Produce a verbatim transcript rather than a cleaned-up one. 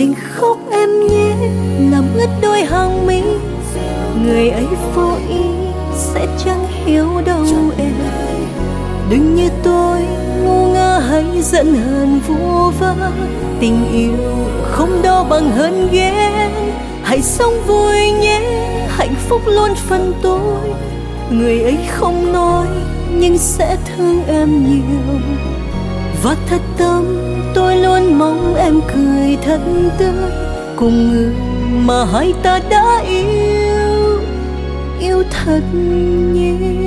đừng khóc em nhé, làm ướt đôi hàng mi. Người ấy vô ý sẽ chẳng hiểu đâu em. Đừng như tôi ngu ngơ hay giận hờn vu vơ. Tình yêu không đo bằng hờn ghen. Hãy sống vui nhé, hạnh phúc luôn phần tôi. Người ấy không nói nhưng sẽ thương em nhiều. Và thật tâm tôi luôn mong em cười thật tươi, cùng người mà hai ta đã yêu, yêu thật nhiều.